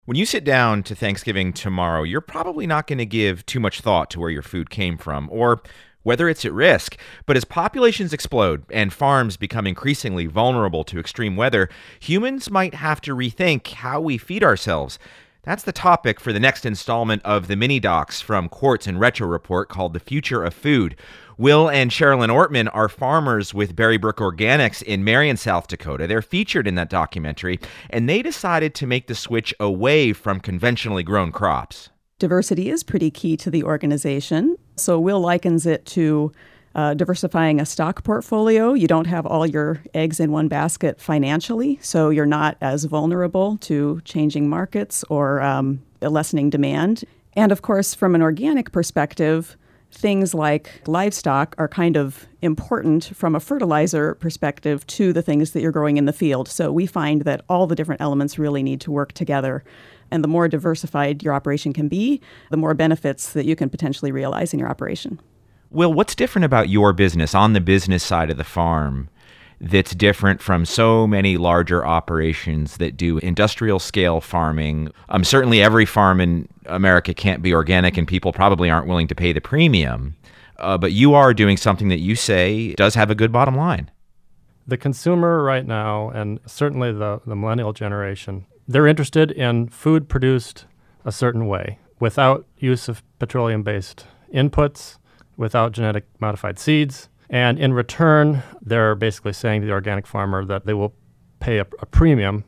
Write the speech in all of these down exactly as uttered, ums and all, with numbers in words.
When you sit down to Thanksgiving tomorrow, you're probably not going to give too much thought to where your food came from or whether it's at risk. But as populations explode and farms become increasingly vulnerable to extreme weather, humans might have to rethink how we feed ourselves. That's the topic for the next installment of the mini docs from Quartz and Retro Report called The Future of Food. Will and Sherilyn Ortman are farmers with Berrybrook Organics in Marion, South Dakota. They're featured in that documentary, and they decided to make the switch away from conventionally grown crops. Diversity is pretty key to the organization. So Will likens it to uh, diversifying a stock portfolio. You don't have all your eggs in one basket financially, so you're not as vulnerable to changing markets or um, lessening demand. And of course, from an organic perspective, things like livestock are kind of important from a fertilizer perspective to the things that you're growing in the field. So we find that all the different elements really need to work together. And the more diversified your operation can be, the more benefits that you can potentially realize in your operation. Will, what's different about your business on the business side of the farm that's different from so many larger operations that do industrial scale farming? Um, certainly every farm in America can't be organic and people probably aren't willing to pay the premium. Uh, but you are doing something that you say does have a good bottom line. The consumer right now, and certainly the, the millennial generation, they're interested in food produced a certain way without use of petroleum-based inputs, without genetic modified seeds. And in return, they're basically saying to the organic farmer that they will pay a, a premium.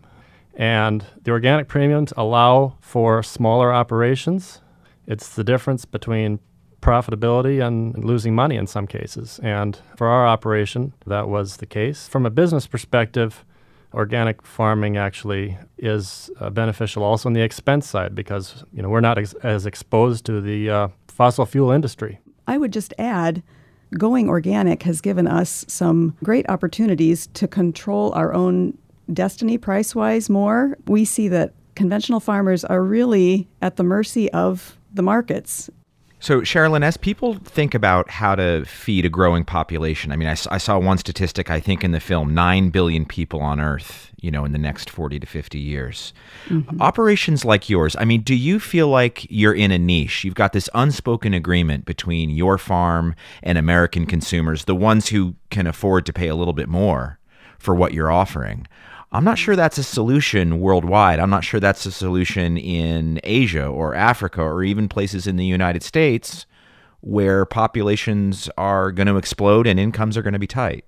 And the organic premiums allow for smaller operations. It's the difference between profitability and losing money in some cases. And for our operation, that was the case. From a business perspective, organic farming actually is uh, beneficial also on the expense side because, you know, we're not ex- as exposed to the uh, fossil fuel industry. I would just add, going organic has given us some great opportunities to control our own destiny price-wise more. We see that conventional farmers are really at the mercy of the markets. So, Sherilyn, as people think about how to feed a growing population, I mean, I, I saw one statistic, I think, in the film, nine billion people on Earth, you know, in the next forty to fifty years. Mm-hmm. Operations like yours, I mean, do you feel like you're in a niche? You've got this unspoken agreement between your farm and American consumers, the ones who can afford to pay a little bit more for what you're offering. I'm not sure that's a solution worldwide. I'm not sure that's a solution in Asia or Africa or even places in the United States where populations are going to explode and incomes are going to be tight.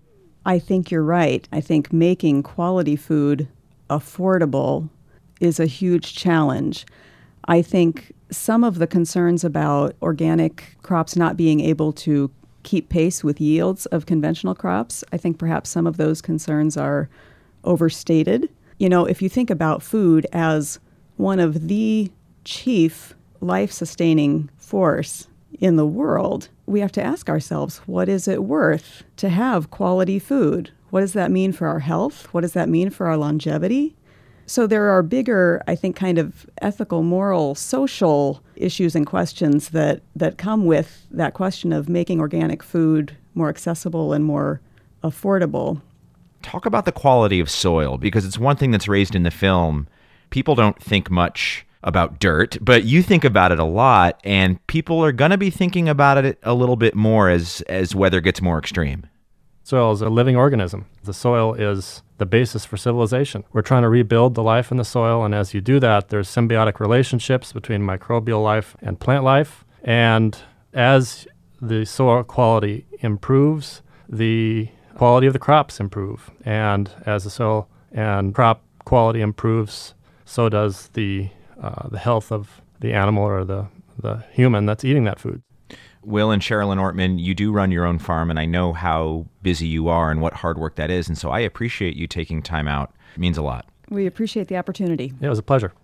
I think you're right. I think making quality food affordable is a huge challenge. I think some of the concerns about organic crops not being able to keep pace with yields of conventional crops, I think perhaps some of those concerns are overstated. You know, if you think about food as one of the chief life-sustaining force in the world, we have to ask ourselves, what is it worth to have quality food? What does that mean for our health? What does that mean for our longevity? So there are bigger, I think, kind of ethical, moral, social issues and questions that, that come with that question of making organic food more accessible and more affordable. Talk about the quality of soil, because it's one thing that's raised in the film. People don't think much about dirt, but you think about it a lot, and people are going to be thinking about it a little bit more as, as weather gets more extreme. Soil is a living organism. The soil is the basis for civilization. We're trying to rebuild the life in the soil, and as you do that, there's symbiotic relationships between microbial life and plant life. And as the soil quality improves, the quality of the crops improve. And as the soil and crop quality improves, so does the uh, the health of the animal or the, the human that's eating that food. Will and Sherilyn Ortman, you do run your own farm, and I know how busy you are and what hard work that is. And so I appreciate you taking time out. It means a lot. We appreciate the opportunity. Yeah, it was a pleasure.